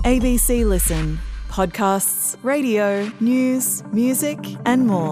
ABC Listen. Podcasts, radio, news, music and more.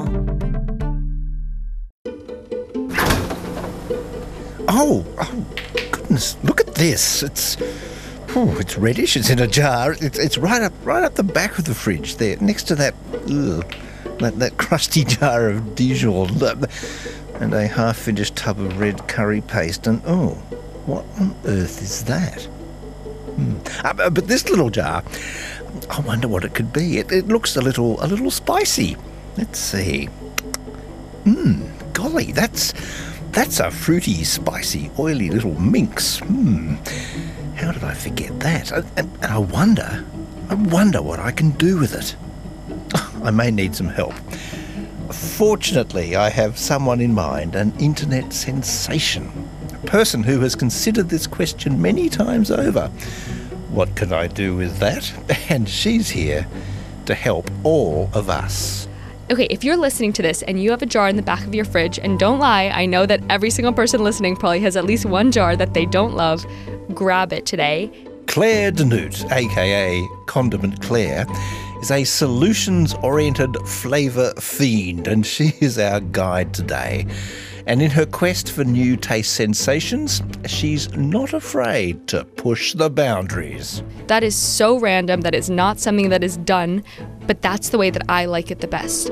Oh, goodness, look at this. It's reddish, it's in a jar. It's right up the back of the fridge there, next to that crusty jar of Dijon and a half-finished tub of red curry paste. And what on earth is that? But this little jar, I wonder what it could be. It looks a little spicy. Let's see. Golly, that's a fruity, spicy, oily little minx. How did I forget that? And I wonder what I can do with it. I may need some help. Fortunately, I have someone in mind, an internet sensation, a person who has considered this question many times over. What can I do with that? And she's here to help all of us. Okay, if you're listening to this and you have a jar in the back of your fridge, and don't lie, I know that every single person listening probably has at least one jar that they don't love, grab it today. Claire Denute, aka Condiment Claire, is a solutions-oriented flavour fiend, and she is our guide today. And in her quest for new taste sensations, she's not afraid to push the boundaries. That is so random. That is not something that is done, but that's the way that I like it the best.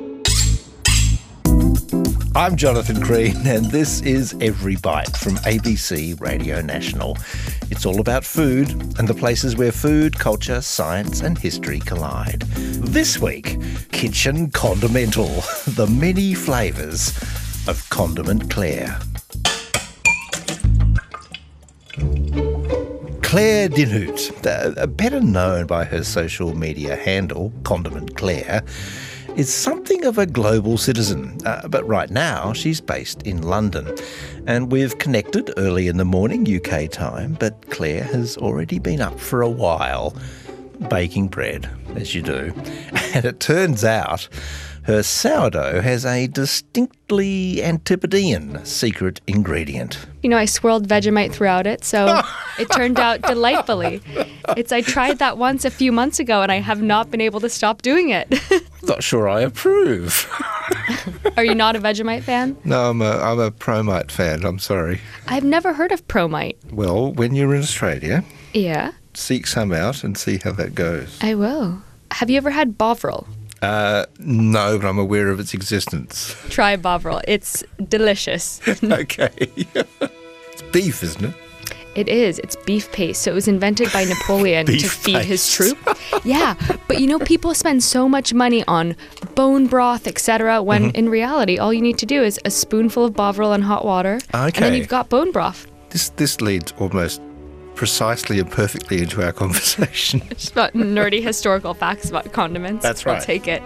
I'm Jonathan Green, and this is Every Bite from ABC Radio National. It's all about food and the places where food, culture, science and history collide. This week, Kitchen Condimental, the many flavours of Condiment Claire. Claire Denute, better known by her social media handle, Condiment Claire, is something of a global citizen, but right now she's based in London. And we've connected early in the morning UK time, but Claire has already been up for a while, baking bread, as you do. And it turns out her sourdough has a distinctly Antipodean secret ingredient. You know, I swirled Vegemite throughout it, so it turned out delightfully. I tried that once a few months ago, and I have not been able to stop doing it. Not sure I approve. Are you not a Vegemite fan? No, I'm a Promite fan, I'm sorry. I've never heard of Promite. Well, when you're in Australia, yeah, seek some out and see how that goes. I will. Have you ever had Bovril? No, but I'm aware of its existence. Try Bovril. It's delicious. Okay. It's beef, isn't it? It is. It's beef paste. So it was invented by Napoleon to feed his troop. Yeah. But you know, people spend so much money on bone broth, etc., when in reality, all you need to do is a spoonful of Bovril and hot water. Okay. And then you've got bone broth. This leads almost precisely and perfectly into our conversation. Just about nerdy historical facts about condiments. That's right. I'll take it.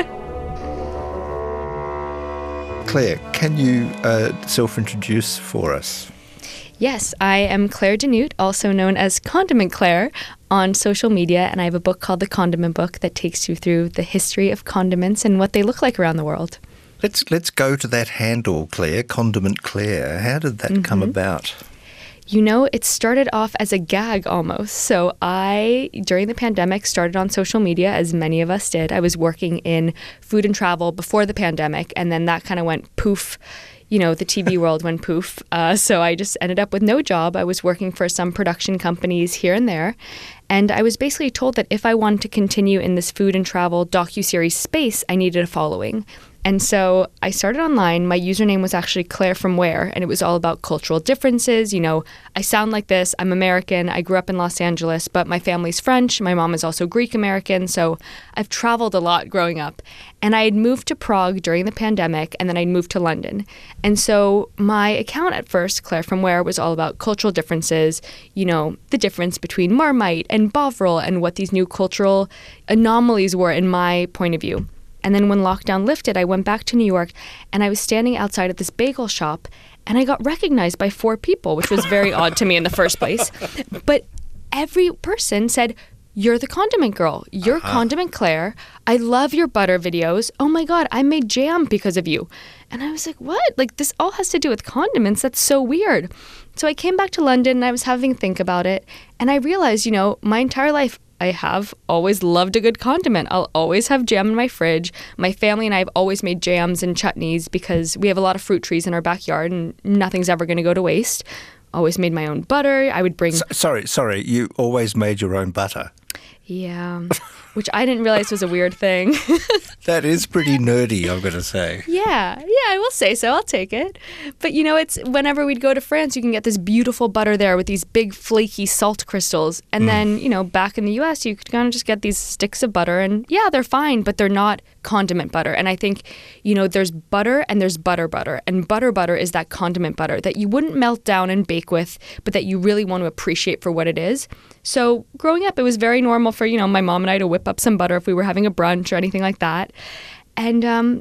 Claire, can you self-introduce for us? Yes, I am Claire Denute, also known as Condiment Claire, on social media, and I have a book called The Condiment Book that takes you through the history of condiments and what they look like around the world. Let's go to that handle, Claire, Condiment Claire. How did that come about? You know, it started off as a gag almost. So I, during the pandemic, started on social media, as many of us did. I was working in food and travel before the pandemic, and then that kind of went poof. You know, the TV world went poof. So I just ended up with no job. I was working for some production companies here and there. And I was basically told that if I wanted to continue in this food and travel docuseries space, I needed a following. And so I started online. My username was actually Claire from Where, and it was all about cultural differences. You know, I sound like this. I'm American. I grew up in Los Angeles, but my family's French. My mom is also Greek American. So I've traveled a lot growing up. And I had moved to Prague during the pandemic, and then I'd moved to London. And so my account at first, Claire from Where, was all about cultural differences, you know, the difference between Marmite and Bovril and what these new cultural anomalies were in my point of view. And then when lockdown lifted, I went back to New York, and I was standing outside of this bagel shop, and I got recognized by 4 people, which was very odd to me in the first place. But every person said, you're the condiment girl. You're Condiment Claire. I love your butter videos. Oh my God, I made jam because of you. And I was like, what? Like, this all has to do with condiments. That's so weird. So I came back to London and I was having to think about it. And I realized, my entire life, I have always loved a good condiment. I'll always have jam in my fridge. My family and I have always made jams and chutneys because we have a lot of fruit trees in our backyard and nothing's ever going to go to waste. Always made my own butter. I would bring... Sorry. You always made your own butter? Yeah, which I didn't realize was a weird thing. That is pretty nerdy, I've got to say. Yeah, I will say so. I'll take it. But, it's whenever we'd go to France, you can get this beautiful butter there with these big flaky salt crystals. And then, back in the U.S., you could kind of just get these sticks of butter. And yeah, they're fine, but they're not condiment butter. And I think, there's butter and there's butter. And butter is that condiment butter that you wouldn't melt down and bake with, but that you really want to appreciate for what it is. So growing up, it was very normal for, my mom and I to whip up some butter if we were having a brunch or anything like that. And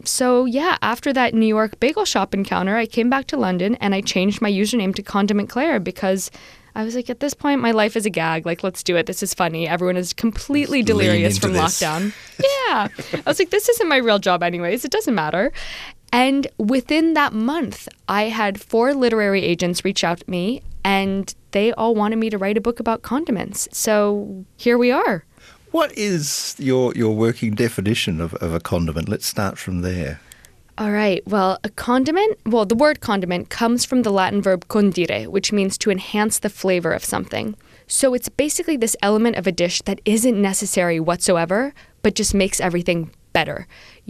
after that New York bagel shop encounter, I came back to London and I changed my username to Condiment Claire because I was like, at this point, my life is a gag. Like, let's do it. This is funny. Everyone is completely delirious from lockdown. Yeah. I was like, this isn't my real job anyways. It doesn't matter. And within that month, I had 4 literary agents reach out to me and they all wanted me to write a book about condiments. So here we are. What is your working definition of a condiment? Let's start from there. All right. Well, the word condiment comes from the Latin verb condire, which means to enhance the flavor of something. So it's basically this element of a dish that isn't necessary whatsoever, but just makes everything better.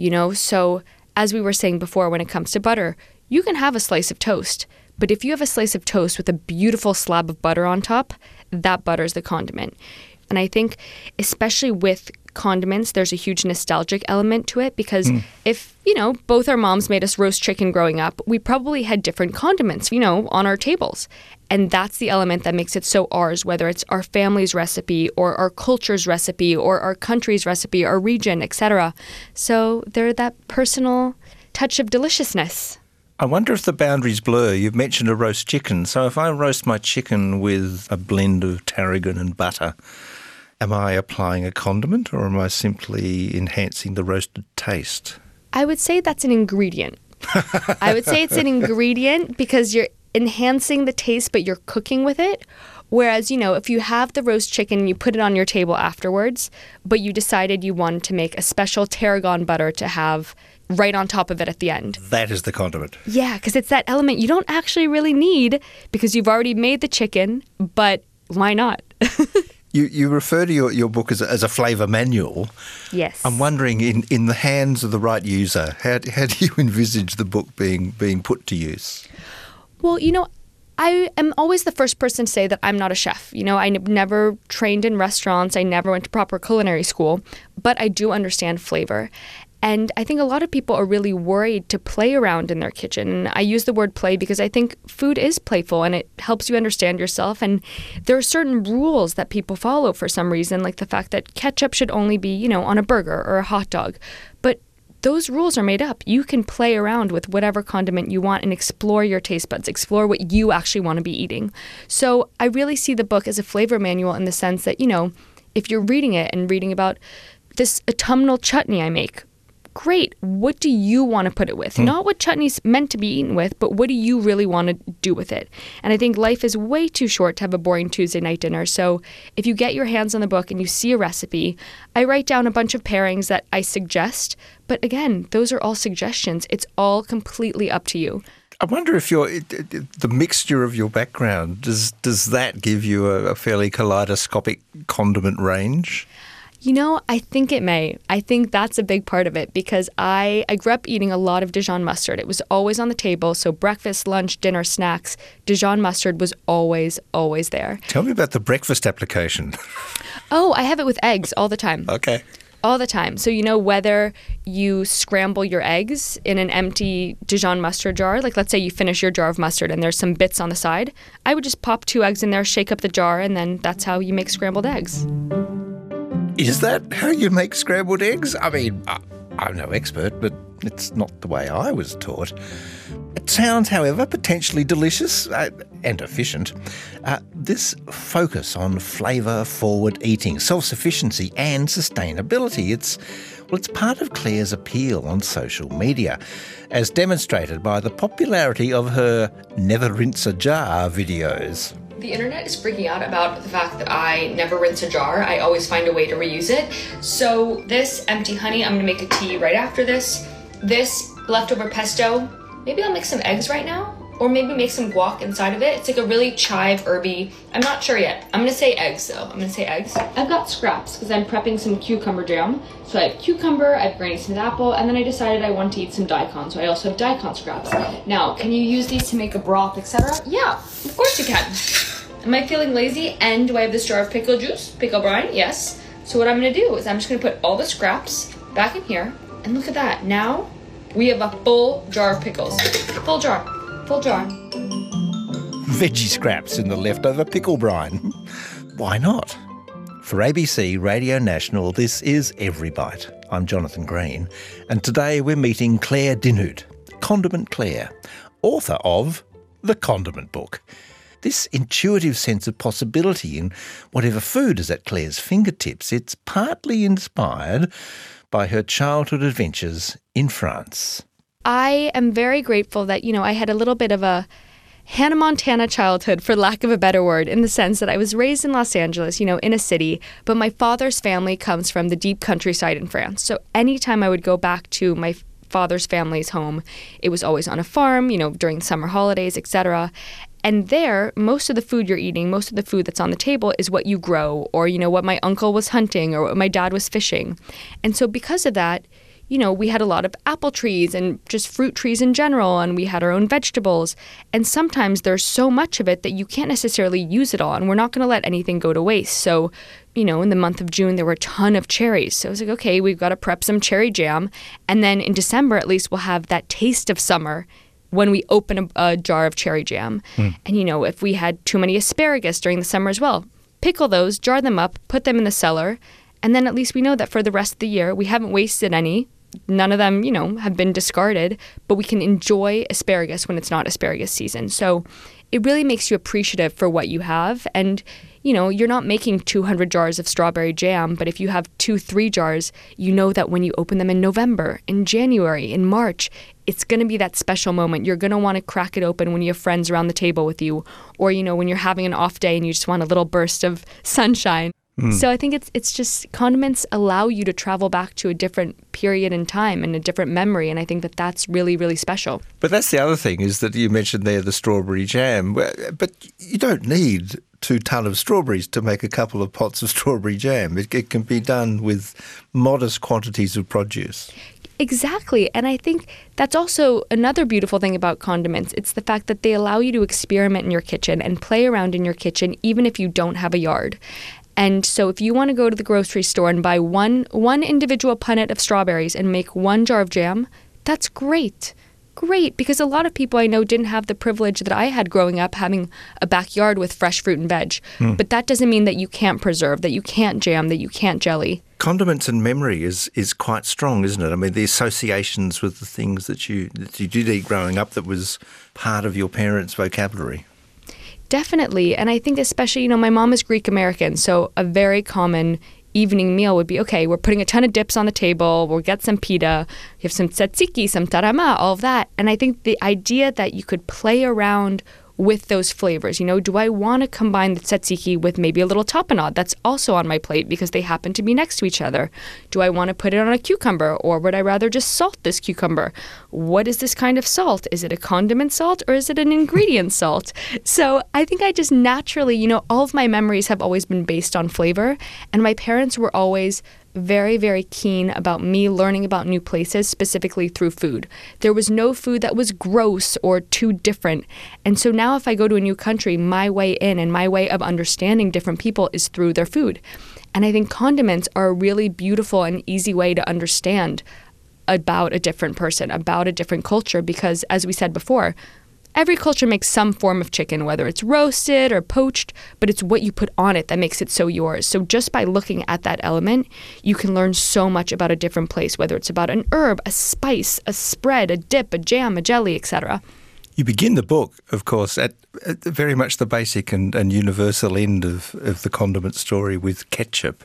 So as we were saying before, when it comes to butter, you can have a slice of toast. But if you have a slice of toast with a beautiful slab of butter on top, that butter's the condiment. And I think especially with condiments, there's a huge nostalgic element to it because if, both our moms made us roast chicken growing up, we probably had different condiments, on our tables. And that's the element that makes it so ours, whether it's our family's recipe or our culture's recipe or our country's recipe, our region, etc. So they're that personal touch of deliciousness. I wonder if the boundaries blur. You've mentioned a roast chicken. So if I roast my chicken with a blend of tarragon and butter, am I applying a condiment or am I simply enhancing the roasted taste? I would say that's an ingredient. I would say it's an ingredient because you're enhancing the taste, but you're cooking with it. Whereas, if you have the roast chicken and you put it on your table afterwards, but you decided you wanted to make a special tarragon butter to have right on top of it at the end. That is the condiment. Yeah, because it's that element you don't actually really need because you've already made the chicken, but why not? You refer to your book as a flavour manual. Yes. I'm wondering, in the hands of the right user, how do you envisage the book being put to use? Well, I am always the first person to say that I'm not a chef. I never trained in restaurants. I never went to proper culinary school, but I do understand flavor. And I think a lot of people are really worried to play around in their kitchen. And I use the word play because I think food is playful and it helps you understand yourself. And there are certain rules that people follow for some reason, like the fact that ketchup should only be, on a burger or a hot dog. But those rules are made up. You can play around with whatever condiment you want and explore your taste buds, explore what you actually want to be eating. So I really see the book as a flavor manual in the sense that, if you're reading it and reading about this autumnal chutney I make, great. What do you want to put it with? Not what chutney's meant to be eaten with, but what do you really want to do with it? And I think life is way too short to have a boring Tuesday night dinner. So if you get your hands on the book and you see a recipe, I write down a bunch of pairings that I suggest. But again, those are all suggestions. It's all completely up to you. I wonder if the mixture of your background, does that give you a fairly kaleidoscopic condiment range? I think it may. I think that's a big part of it because I grew up eating a lot of Dijon mustard. It was always on the table. So breakfast, lunch, dinner, snacks, Dijon mustard was always, always there. Tell me about the breakfast application. Oh, I have it with eggs all the time. Okay. All the time. So, whether you scramble your eggs in an empty Dijon mustard jar, like let's say you finish your jar of mustard and there's some bits on the side, I would just pop 2 eggs in there, shake up the jar, and then that's how you make scrambled eggs. Is that how you make scrambled eggs? I mean, I'm no expert, but it's not the way I was taught. It sounds, however, potentially delicious and efficient. This focus on flavour-forward eating, self-sufficiency and sustainability, it's part of Claire's appeal on social media, as demonstrated by the popularity of her Never Rinse a Jar videos. The internet is freaking out about the fact that I never rinse a jar. I always find a way to reuse it. So this empty honey, I'm gonna make a tea right after this. This leftover pesto, maybe I'll make some eggs right now, or maybe make some guac inside of it. It's like a really chive, herby, I'm not sure yet. I'm gonna say eggs though, I'm gonna say eggs. I've got scraps because I'm prepping some cucumber jam. So I have cucumber, I have Granny Smith apple, and then I decided I want to eat some daikon, so I also have daikon scraps. Now, can you use these to make a broth, etc.? Yeah, of course you can. Am I feeling lazy? And do I have this jar of pickle juice? Pickle brine? Yes. So what I'm gonna do is I'm just gonna put all the scraps back in here, and look at that. Now, we have a full jar of pickles. Full jar. Full jar. Veggie scraps in the leftover pickle brine. Why not? For ABC Radio National, this is Every Bite. I'm Jonathan Green, and today we're meeting Claire Dinhoot, Condiment Claire, author of The Condiment Book. This intuitive sense of possibility in whatever food is at Claire's fingertips, it's partly inspired by her childhood adventures in France. I am very grateful that, I had a little bit of a Hannah Montana childhood, for lack of a better word, in the sense that I was raised in Los Angeles, in a city, but my father's family comes from the deep countryside in France. So anytime I would go back to my father's family's home, it was always on a farm, during summer holidays, etc. And there, most of the food you're eating, most of the food that's on the table is what you grow, or, what my uncle was hunting, or what my dad was fishing. And so because of that, we had a lot of apple trees and just fruit trees in general, and we had our own vegetables. And sometimes there's so much of it that you can't necessarily use it all, and we're not going to let anything go to waste. So, in the month of June, there were a ton of cherries. So I was like, okay, we've got to prep some cherry jam. And then in December, at least, we'll have that taste of summer when we open a jar of cherry jam. And, if we had too many asparagus during the summer as well, pickle those, jar them up, put them in the cellar, and then at least we know that for the rest of the year, we haven't wasted any. None of them, have been discarded, but we can enjoy asparagus when it's not asparagus season. So it really makes you appreciative for what you have. And, you're not making 200 jars of strawberry jam, but if you have 2-3 jars, you know that when you open them in November, in January, in March, it's going to be that special moment. You're going to want to crack it open when you have friends around the table with you, or, when you're having an off day and you just want a little burst of sunshine. So I think it's just condiments allow you to travel back to a different period in time and a different memory, and I think that that's really, really special. But that's the other thing, is that you mentioned there the strawberry jam, but you don't need 2 tons of strawberries to make a couple of pots of strawberry jam. It can be done with modest quantities of produce. Exactly. And I think that's also another beautiful thing about condiments. It's the fact that they allow you to experiment in your kitchen and play around in your kitchen even if you don't have a yard. And so if you want to go to the grocery store and buy one individual punnet of strawberries and make 1 jar of jam, that's great. Great, because a lot of people I know didn't have the privilege that I had growing up, having a backyard with fresh fruit and veg. But that doesn't mean that you can't preserve, that you can't jam, that you can't jelly. Condiments and memory is quite strong, isn't it? I mean, the associations with the things that you did eat growing up that was part of your parents' vocabulary. Definitely. And I think especially, my mom is Greek American, so a very common evening meal would be, okay, we're putting a ton of dips on the table, we'll get some pita, you have some tzatziki, some tarama, all of that. And I think the idea that you could play around with those flavors, do I want to combine the tzatziki with maybe a little tapenade that's also on my plate because they happen to be next to each other? Do I want to put it on a cucumber, or would I rather just salt this cucumber? What is this kind of salt? Is it a condiment salt or is it an ingredient salt? So I think I just naturally, all of my memories have always been based on flavor, and my parents were always very, very keen about me learning about new places, specifically through food. There was no food that was gross or too different. And so now if I go to a new country, my way in and my way of understanding different people is through their food. And I think condiments are a really beautiful and easy way to understand about a different person, about a different culture, because as we said before, every culture makes some form of chicken, whether it's roasted or poached, but it's what you put on it that makes it so yours. So just by looking at that element, you can learn so much about a different place, whether it's about an herb, a spice, a spread, a dip, a jam, a jelly, etc. You begin the book, of course, at very much the basic and universal end of the condiment story with ketchup.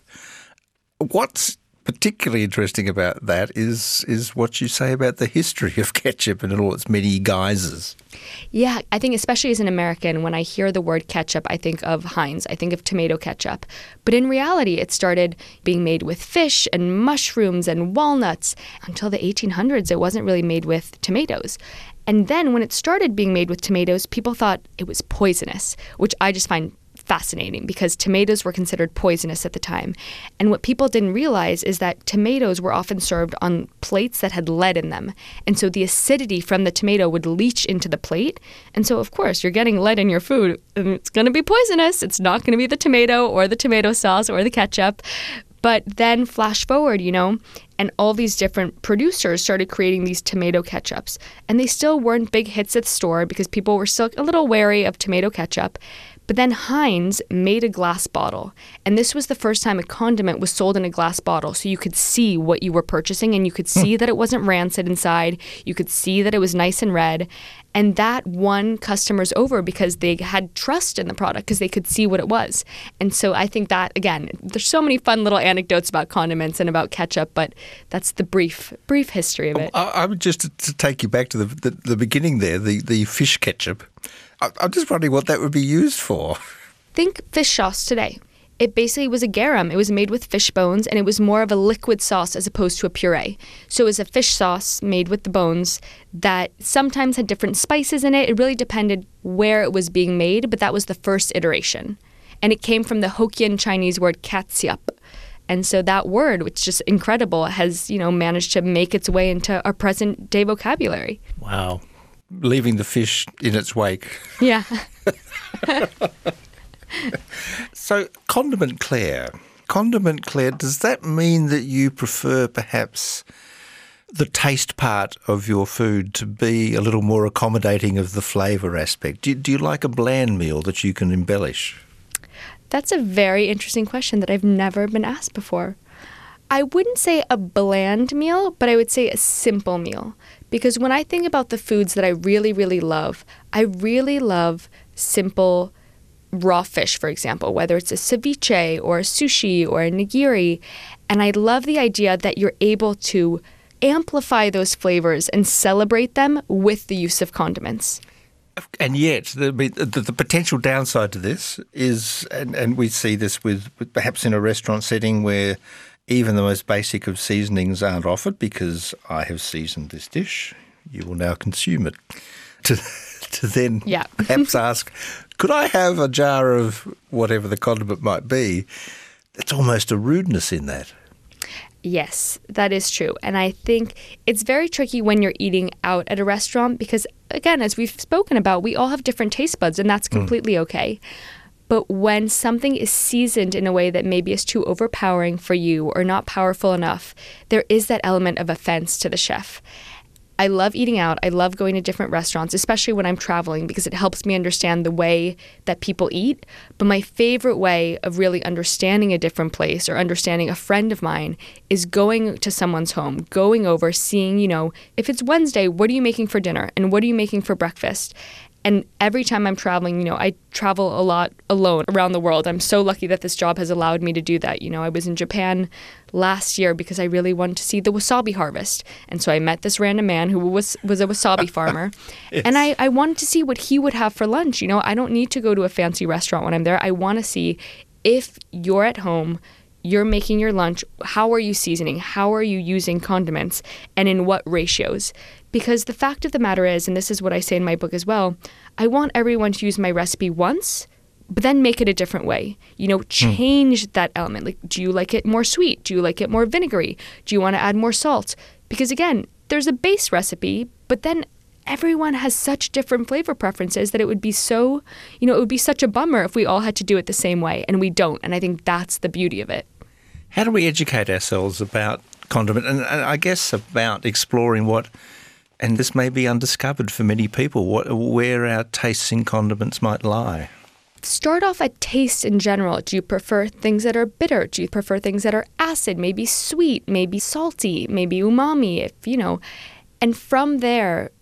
What's particularly interesting about that is what you say about the history of ketchup and all its many guises. Yeah, I think especially as an American, when I hear the word ketchup, I think of Heinz. I think of tomato ketchup. But in reality, it started being made with fish and mushrooms and walnuts. Until the 1800s, it wasn't really made with tomatoes. And then when it started being made with tomatoes, people thought it was poisonous, which I just find fascinating because tomatoes were considered poisonous at the time. And what people didn't realize is that tomatoes were often served on plates that had lead in them. And so the acidity from the tomato would leach into the plate. And so, of course, you're getting lead in your food, and it's going to be poisonous. It's not going to be the tomato or the tomato sauce or the ketchup. But then flash forward, and all these different producers started creating these tomato ketchups. And they still weren't big hits at the store because people were still a little wary of tomato ketchup. But then Heinz made a glass bottle. And this was the first time a condiment was sold in a glass bottle. So you could see what you were purchasing, and you could see that it wasn't rancid inside. You could see that it was nice and red. And that won customers over because they had trust in the product because they could see what it was. And so I think that, again, there's so many fun little anecdotes about condiments and about ketchup, but that's the brief history of it. I would just to take you back to the beginning there, the fish ketchup. I'm just wondering what that would be used for. Think fish sauce today. It basically was a garum. It was made with fish bones, and it was more of a liquid sauce as opposed to a puree. So it was a fish sauce made with the bones that sometimes had different spices in it. It really depended where it was being made, but that was the first iteration. And it came from the Hokkien Chinese word katsiap. And so that word, which is just incredible, has, managed to make its way into our present day vocabulary. Wow. Leaving the fish in its wake. Yeah. So, Condiment Claire, does that mean that you prefer perhaps the taste part of your food to be a little more accommodating of the flavour aspect? Do you like a bland meal that you can embellish? That's a very interesting question that I've never been asked before. I wouldn't say a bland meal, but I would say a simple meal. Because when I think about the foods that I really, really love, I really love simple raw fish, for example, whether it's a ceviche or a sushi or a nigiri. And I love the idea that you're able to amplify those flavors and celebrate them with the use of condiments. And yet, the potential downside to this is, and we see this with perhaps in a restaurant setting where even the most basic of seasonings aren't offered because I have seasoned this dish, you will now consume it. To then perhaps ask, could I have a jar of whatever the condiment might be? It's almost a rudeness in that. Yes, that is true. And I think it's very tricky when you're eating out at a restaurant because, again, as we've spoken about, we all have different taste buds, and that's completely okay. But when something is seasoned in a way that maybe is too overpowering for you or not powerful enough, there is that element of offense to the chef. I love eating out. I love going to different restaurants, especially when I'm traveling, because it helps me understand the way that people eat. But my favorite way of really understanding a different place or understanding a friend of mine is going to someone's home, going over, seeing, if it's Wednesday, what are you making for dinner? And what are you making for breakfast? And every time I'm traveling, I travel a lot alone around the world. I'm so lucky that this job has allowed me to do that. I was in Japan last year because I really wanted to see the wasabi harvest. And so I met this random man who was a wasabi farmer. Yes. And I wanted to see what he would have for lunch. I don't need to go to a fancy restaurant when I'm there. I want to see if you're at home, you're making your lunch, how are you seasoning? How are you using condiments? And in what ratios? Because the fact of the matter is, and this is what I say in my book as well, I want everyone to use my recipe once, but then make it a different way. Change that element. Like, do you like it more sweet? Do you like it more vinegary? Do you want to add more salt? Because again, there's a base recipe, but then everyone has such different flavor preferences that it would be so, it would be such a bummer if we all had to do it the same way, and we don't. And I think that's the beauty of it. How do we educate ourselves about condiment and I guess about exploring what, and this may be undiscovered for many people, where our tastes in condiments might lie? Start off at taste in general. Do you prefer things that are bitter? Do you prefer things that are acid, maybe sweet, maybe salty, maybe umami, And from there,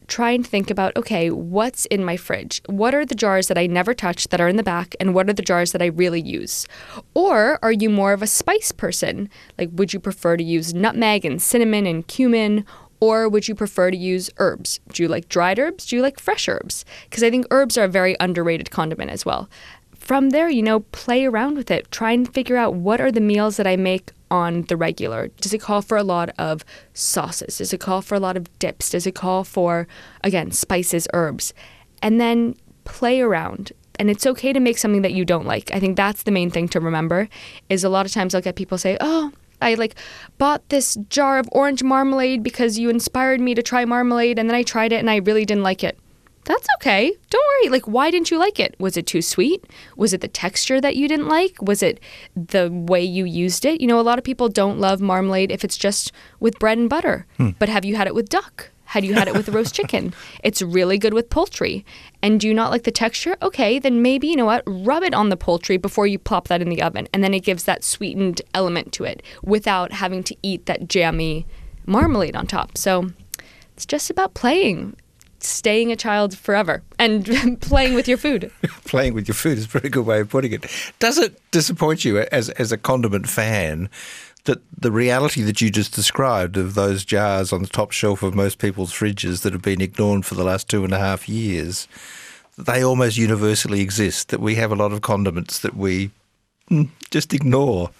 try and think about, okay, what's in my fridge? What are the jars that I never touch that are in the back, and what are the jars that I really use? Or are you more of a spice person? Like, would you prefer to use nutmeg and cinnamon and cumin? Or would you prefer to use herbs? Do you like dried herbs? Do you like fresh herbs? Because I think herbs are a very underrated condiment as well. From there, play around with it. Try and figure out what are the meals that I make on the regular. Does it call for a lot of sauces? Does it call for a lot of dips? Does it call for, again, spices, herbs? And then play around. And it's okay to make something that you don't like. I think that's the main thing to remember, is a lot of times I'll get people say, oh, I bought this jar of orange marmalade because you inspired me to try marmalade, and then I tried it and I really didn't like it. That's okay. Don't worry. Why didn't you like it? Was it too sweet? Was it the texture that you didn't like? Was it the way you used it? A lot of people don't love marmalade if it's just with bread and butter. But have you had it with duck? Had you had it with roast chicken? It's really good with poultry. And do you not like the texture? Okay, then maybe, rub it on the poultry before you plop that in the oven. And then it gives that sweetened element to it without having to eat that jammy marmalade on top. So it's just about playing. Staying a child forever and playing with your food. Playing with your food is a very good way of putting it. Does it disappoint you as a condiment fan that the reality that you just described of those jars on the top shelf of most people's fridges that have been ignored for the last 2.5 years, they almost universally exist, that we have a lot of condiments that we just ignore?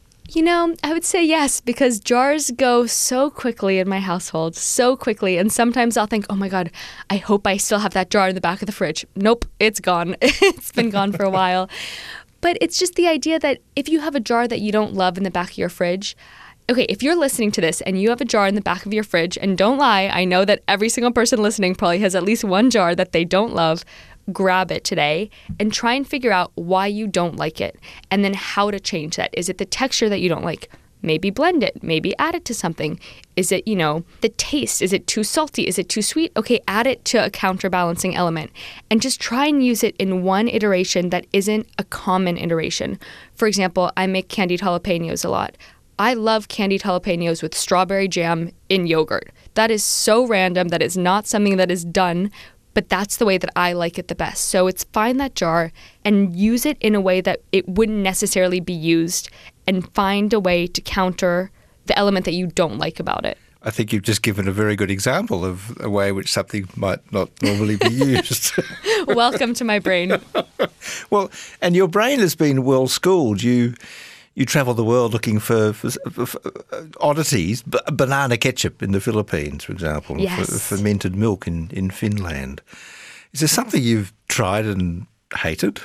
I would say yes, because jars go so quickly in my household, so quickly. And sometimes I'll think, oh my God, I hope I still have that jar in the back of the fridge. Nope, it's gone. It's been gone for a while. But it's just the idea that if you have a jar that you don't love in the back of your fridge, okay, if you're listening to this and you have a jar in the back of your fridge, and don't lie, I know that every single person listening probably has at least one jar that they don't love, grab it today and try and figure out why you don't like it and then how to change that. Is it the texture that you don't like? Maybe blend it. Maybe add it to something. Is it, the taste? Is it too salty? Is it too sweet? Okay, add it to a counterbalancing element and just try and use it in one iteration that isn't a common iteration. For example, I make candied jalapenos a lot. I love candied jalapenos with strawberry jam in yogurt. That is so random. That is not something that is done, but that's the way that I like it the best. So it's find that jar and use it in a way that it wouldn't necessarily be used and find a way to counter the element that you don't like about it. I think you've just given a very good example of a way in which something might not normally be used. Welcome to my brain. Well, and your brain has been well schooled. You travel the world looking for oddities, banana ketchup in the Philippines, for example, yes. Fermented milk in Finland. Is there something you've tried and hated?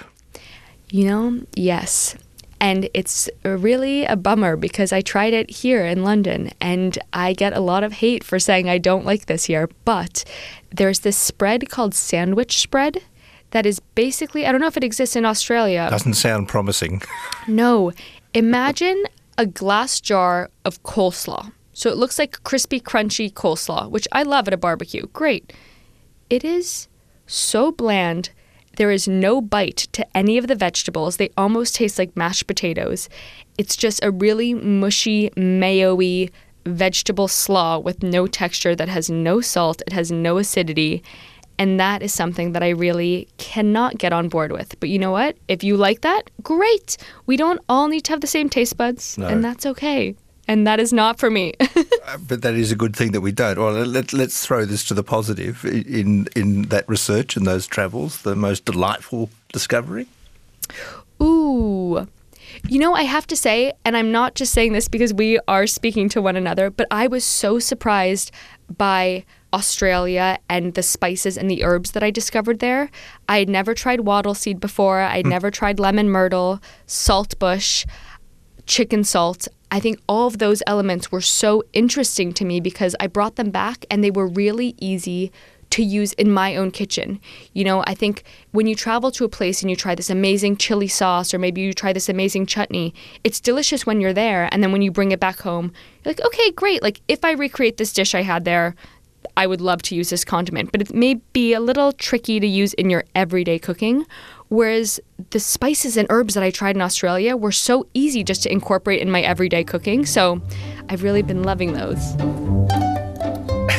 Yes. And it's really a bummer because I tried it here in London and I get a lot of hate for saying I don't like this here. But there's this spread called sandwich spread that is basically, I don't know if it exists in Australia. Doesn't sound promising. No. Imagine a glass jar of coleslaw. So it looks like crispy, crunchy coleslaw, which I love at a barbecue. Great. It is so bland. There is no bite to any of the vegetables. They almost taste like mashed potatoes. It's just a really mushy, mayo-y vegetable slaw with no texture that has no salt. It has no acidity. And that is something that I really cannot get on board with. But you know what? If you like that, great. We don't all need to have the same taste buds, and that's okay. And that is not for me. But that is a good thing that we don't. Well, let's throw this to the positive in that research and those travels, the most delightful discovery. Ooh. I have to say, and I'm not just saying this because we are speaking to one another, but I was so surprised by Australia and the spices and the herbs that I discovered there. I had never tried wattle seed before. I'd never tried lemon myrtle, saltbush, chicken salt. I think all of those elements were so interesting to me because I brought them back and they were really easy to use in my own kitchen. I think when you travel to a place and you try this amazing chili sauce or maybe you try this amazing chutney, it's delicious when you're there. And then when you bring it back home, you're like, okay, great. Like if I recreate this dish I had there, I would love to use this condiment. But it may be a little tricky to use in your everyday cooking. Whereas the spices and herbs that I tried in Australia were so easy just to incorporate in my everyday cooking. So I've really been loving those.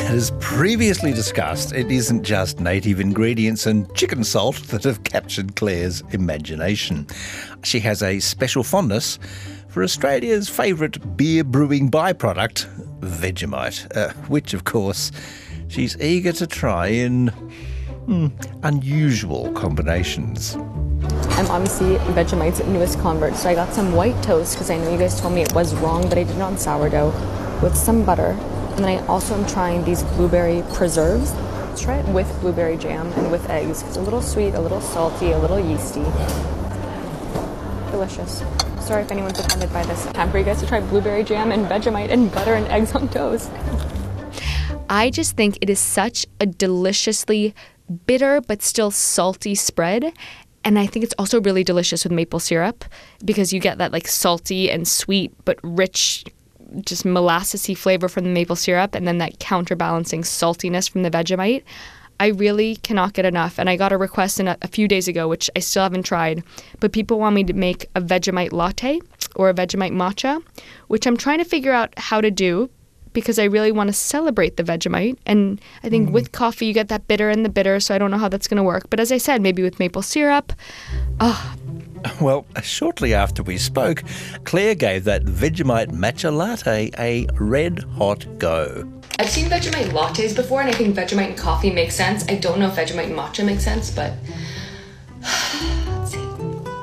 As previously discussed, it isn't just native ingredients and chicken salt that have captured Claire's imagination. She has a special fondness for Australia's favourite beer brewing byproduct, Vegemite, which, of course, she's eager to try in unusual combinations. I'm obviously Vegemite's newest convert, so I got some white toast because I know you guys told me it was wrong, but I did it on sourdough with some butter. And then I also am trying these blueberry preserves. Let's try it with blueberry jam and with eggs. It's a little sweet, a little salty, a little yeasty. Delicious. Sorry if anyone's offended by this. Time for you guys to try blueberry jam and Vegemite and butter and eggs on toast. I just think it is such a deliciously bitter but still salty spread. And I think it's also really delicious with maple syrup because you get that like salty and sweet but rich, just molassesy flavor from the maple syrup and then that counterbalancing saltiness from the Vegemite. I really cannot get enough. And I got a request a few days ago, which I still haven't tried, but people want me to make a Vegemite latte or a Vegemite matcha, which I'm trying to figure out how to do because I really want to celebrate the Vegemite. And I think with coffee, you get that bitter and the bitter, so I don't know how that's going to work. But as I said, maybe with maple syrup. Well, shortly after we spoke, Claire gave that Vegemite matcha latte a red-hot go. I've seen Vegemite lattes before, and I think Vegemite and coffee makes sense. I don't know if Vegemite and matcha makes sense, but let's see.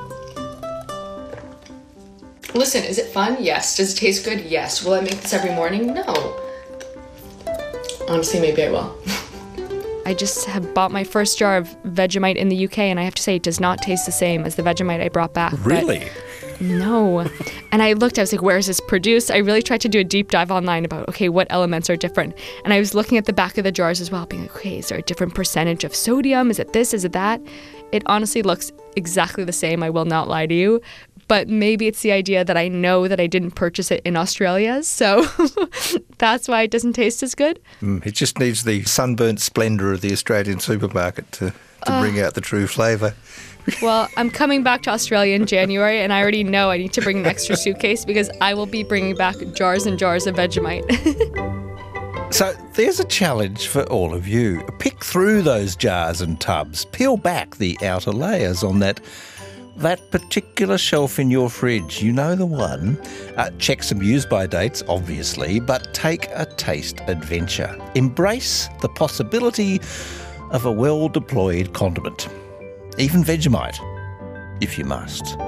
Listen, is it fun? Yes. Does it taste good? Yes. Will I make this every morning? No. Honestly, maybe I will. I just have bought my first jar of Vegemite in the UK, and I have to say it does not taste the same as the Vegemite I brought back. Really? No. And I looked, I was like, where is this produced? I really tried to do a deep dive online about, okay, what elements are different. And I was looking at the back of the jars as well, being like, okay, is there a different percentage of sodium? Is it this? Is it that? It honestly looks exactly the same, I will not lie to you. But maybe it's the idea that I know that I didn't purchase it in Australia, so that's why it doesn't taste as good. It just needs the sunburnt splendour of the Australian supermarket to bring out the true flavour. Well, I'm coming back to Australia in January, and I already know I need to bring an extra suitcase because I will be bringing back jars and jars of Vegemite. So there's a challenge for all of you. Pick through those jars and tubs. Peel back the outer layers on that particular shelf in your fridge. You know the one. Check some use-by dates, obviously, but take a taste adventure. Embrace the possibility of a well-deployed condiment. Even Vegemite, if you must.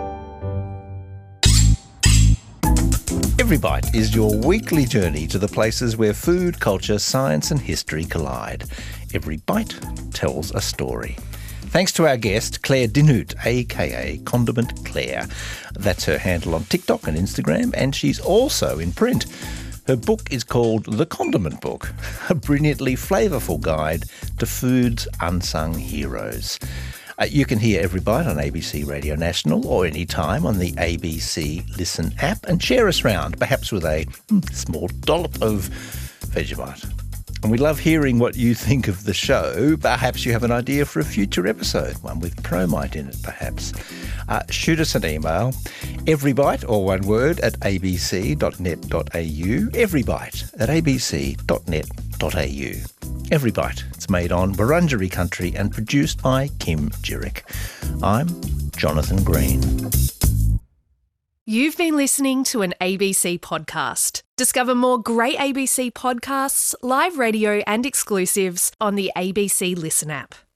Every Bite is your weekly journey to the places where food, culture, science and history collide. Every bite tells a story. Thanks to our guest, Claire Dinhout, a.k.a. Condiment Claire. That's her handle on TikTok and Instagram, and she's also in print. Her book is called The Condiment Book, a brilliantly flavourful guide to food's unsung heroes. You can hear Every Bite on ABC Radio National or anytime on the ABC Listen app, and share us round, perhaps with a small dollop of Vegemite. And we love hearing what you think of the show. Perhaps you have an idea for a future episode, one with Promite in it perhaps. Shoot us an email, everybite, all one word, at abc.net.au, everybite at abc.net.au. Every Bite, it's made on Wurundjeri country and produced by Kim Jurek. I'm Jonathan Green. You've been listening to an ABC podcast. Discover more great ABC podcasts, live radio and exclusives on the ABC Listen app.